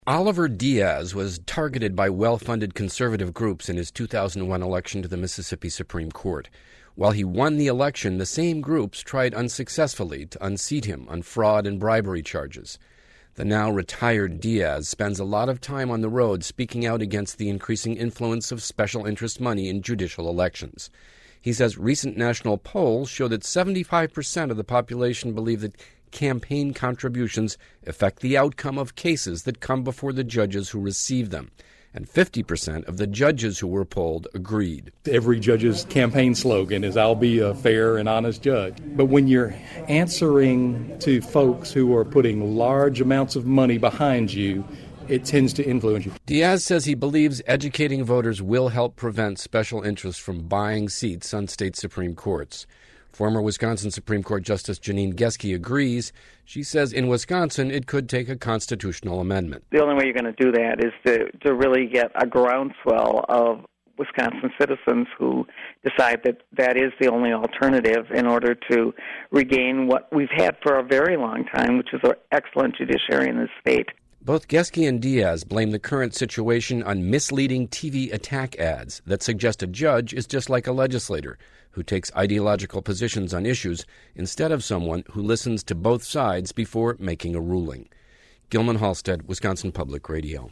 Oliver Diaz was targeted by well-funded conservative groups in his 2001 election to the Mississippi Supreme Court. While he won the election, the same groups tried unsuccessfully to unseat him on fraud and bribery charges. The now retired Diaz spends a lot of time on the road speaking out against the increasing influence of special interest money in judicial elections. He says recent national polls show that 75% of the population believe that campaign contributions affect the outcome of cases that come before the judges who receive them. And 50% of the judges who were polled agreed. Every judge's campaign slogan is, "I'll be a fair and honest judge." But when you're answering to folks who are putting large amounts of money behind you, it tends to influence you. Diaz says he believes educating voters will help prevent special interests from buying seats on state Supreme Courts. Former Wisconsin Supreme Court Justice Janine Geske agrees. She says in Wisconsin it could take a constitutional amendment. The only way you're going to do that is to really get a groundswell of Wisconsin citizens who decide that that is the only alternative in order to regain what we've had for a very long time, which is an excellent judiciary in this state. Both Geske and Diaz blame the current situation on misleading TV attack ads that suggest a judge is just like a legislator who takes ideological positions on issues instead of someone who listens to both sides before making a ruling. Gilman Halstead, Wisconsin Public Radio.